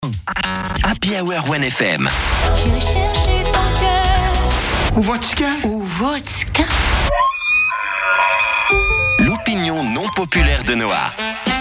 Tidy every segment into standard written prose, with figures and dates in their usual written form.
Happy Hour 1FM. J'irai chercher ton cœur. Ou vodka. Ou vodka. L'opinion non populaire de Noah.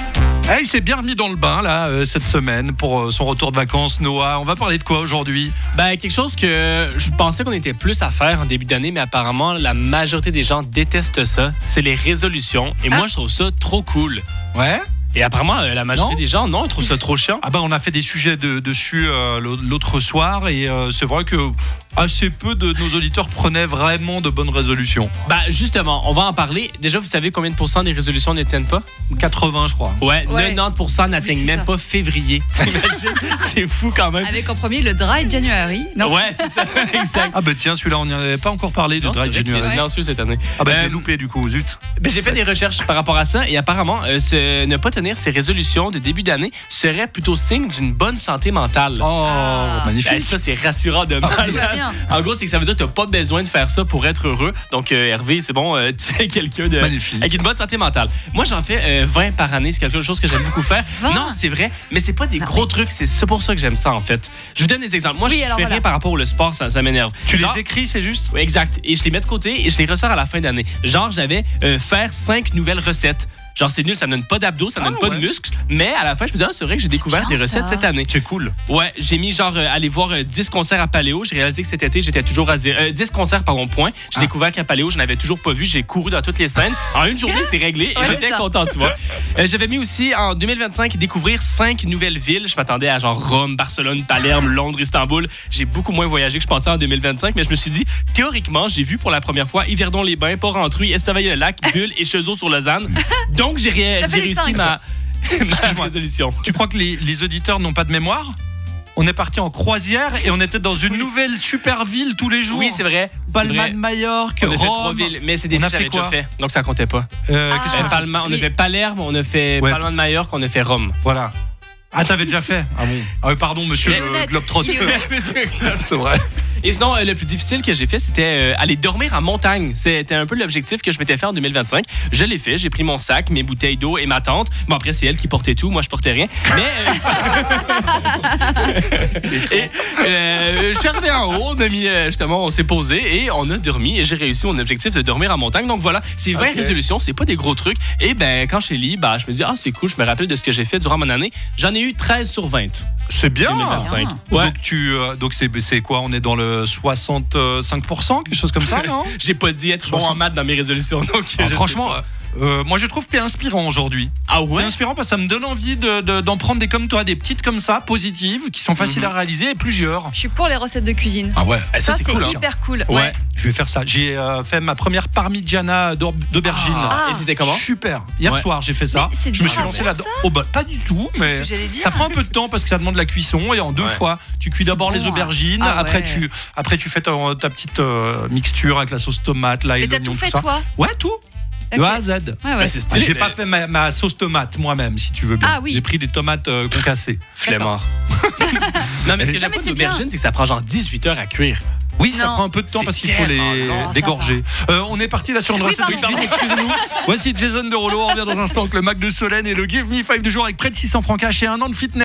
Il s'est bien remis dans le bain là cette semaine pour son retour de vacances. Noah, on va parler de quoi aujourd'hui? Quelque chose que je pensais qu'on était plus à faire en début d'année, mais apparemment la majorité des gens détestent ça. C'est les résolutions. Et moi, je trouve ça trop cool. Ouais. Et apparemment, la majorité Non. des gens, non, ils trouvent ça trop chiant. On a fait des sujets dessus l'autre soir et c'est vrai que assez peu de nos auditeurs prenaient vraiment de bonnes résolutions. Justement, on va en parler. Déjà, vous savez combien de pourcents des résolutions ne tiennent pas? 80 je crois. Ouais. 90% n'atteignent Oui, c'est même ça. pas février. T'imagines? C'est fou quand même. Avec en premier le Dry January. Non. Ouais, c'est ça, exact. Tiens, celui-là on n'y avait pas encore parlé de Non, Dry c'est vrai qu'il est January. silencieux cette année. Je l'ai loupé du coup, zut. J'ai fait des recherches par rapport à ça et apparemment, ne pas tenir ses résolutions de début d'année serait plutôt signe d'une bonne santé mentale. Oh, magnifique. Ça, c'est rassurant de Tout va malade. bien. En gros, c'est que ça veut dire que tu n'as pas besoin de faire ça pour être heureux. Donc, Hervé, c'est bon, tu es quelqu'un de Magnifique. avec une bonne santé mentale. Moi, j'en fais 20 par année. C'est quelque chose que j'aime beaucoup faire. 20? Non, c'est vrai, mais c'est pas des gros trucs. C'est pour ça que j'aime ça, en fait. Je vous donne des exemples. Moi, Oui, je alors fais voilà. rien par rapport au sport, ça m'énerve. Tu Genre- les écris, c'est juste? Oui, exact. Et je les mets de côté et je les ressors à la fin d'année. Genre, j'avais faire 5 nouvelles recettes. Genre, c'est nul, ça me donne pas d'abdos, ça me donne pas de muscles. Mais à la fin, je me dis, c'est vrai que j'ai découvert bien, des recettes ça. cette année. C'est cool. Ouais, j'ai mis aller voir 10 concerts à Paléo. J'ai réalisé que cet été, j'étais toujours à 10 concerts par point. J'ai découvert qu'à Paléo, je n'avais toujours pas vu. J'ai couru dans toutes les scènes. En une journée, c'est réglé et Ouais, c'est j'étais ça. content, tu vois. J'avais mis aussi en 2025 découvrir 5 nouvelles villes. Je m'attendais à genre Rome, Barcelone, Palerme, Londres, Istanbul. J'ai beaucoup moins voyagé que je pensais en 2025, mais je me suis dit, théoriquement, j'ai vu pour la première fois Yverdon-les-Bains, Port-Rentruy, Estavayer-le-Lac, Bulle et Cheseaux sur Lausanne. Donc, j'ai T'as fait les réussi 5. ma résolution. Tu crois que les auditeurs n'ont pas de mémoire? On est parti en croisière et on était dans une nouvelle super ville tous les jours. Oui, c'est vrai. c'est Palma vrai. de Majorque, On a fait 3 Rome. villes, mais c'est des On a villes que fait j'avais déjà quoi fait, donc ça comptait pas. Qu'est-ce qu'on a fait? Palma, on a oui. fait Palerme, on a fait Ouais. Palma de Majorque, on a fait Rome. Voilà. T'avais déjà fait? Pardon, monsieur Il est le honnête. globetrotter. Il est C'est vrai. Et sinon, le plus difficile que j'ai fait, c'était aller dormir en montagne. C'était un peu l'objectif que je m'étais fait en 2025. Je l'ai fait, j'ai pris mon sac, mes bouteilles d'eau et ma tente. Bon, après, c'est elle qui portait tout, moi, je portais rien. Mais je suis arrivé en haut, on a mis, justement, on s'est posé et on a dormi et j'ai réussi mon objectif de dormir en montagne. Donc voilà, c'est 20 résolutions, c'est pas des gros trucs. Et quand je lis, je me dis, c'est cool, je me rappelle de ce que j'ai fait durant mon année. J'en ai eu 13 sur 20. C'est bien. 2025. Bien. Ouais. Donc c'est quoi? On est dans le 65%, quelque chose comme ça, non? J'ai pas dit être bon 60. en maths dans mes résolutions. Donc, je sais Franchement, pas. moi je trouve que t'es inspirant aujourd'hui. Ah ouais? T'es inspirant parce que ça me donne envie d'en prendre des comme toi, des petites comme ça, positives, qui sont faciles à réaliser et plusieurs. Je suis pour les recettes de cuisine. Ah ouais. Ça, c'est cool, hein. hyper cool. Ouais. Je vais faire ça. J'ai fait ma première parmigiana d'aubergine. Et c'était comment? Super. Hier Ouais. soir, j'ai fait ça. Mais c'est Je me dur suis à lancé faire, là-dedans. Pas du tout, C'est mais ce que j'allais dire. ça prend un peu de temps parce que ça demande la cuisson et en 2 fois, tu cuis d'abord bon, les hein. aubergines, Ah après ouais. tu fais ta petite mixture avec la sauce tomate, l'ail, Mais t'as l'oignon, tout fait, ça. toi? Ouais, tout. De Ok. A à Z. Ouais, ouais. C'est stylé. J'ai mais pas fait ma sauce tomate moi-même, si tu veux bien. Ah oui. J'ai pris des tomates concassées. Flemmard. Non, mais ce que Non, j'aime mais pas c'est d'aubergine, c'est que ça prend genre 18 heures à cuire. Oui, ça Non. prend un peu de temps C'est parce qu'il faut tellement les long, ça dégorger. On est parti là sur une Oui, recette de pardon. cuisine, excusez-nous. Voici Jason Derulo, on revient dans un instant avec le Mac de Solène et le Give Me 5 du jour avec près de 600 francs cash et un an de fitness.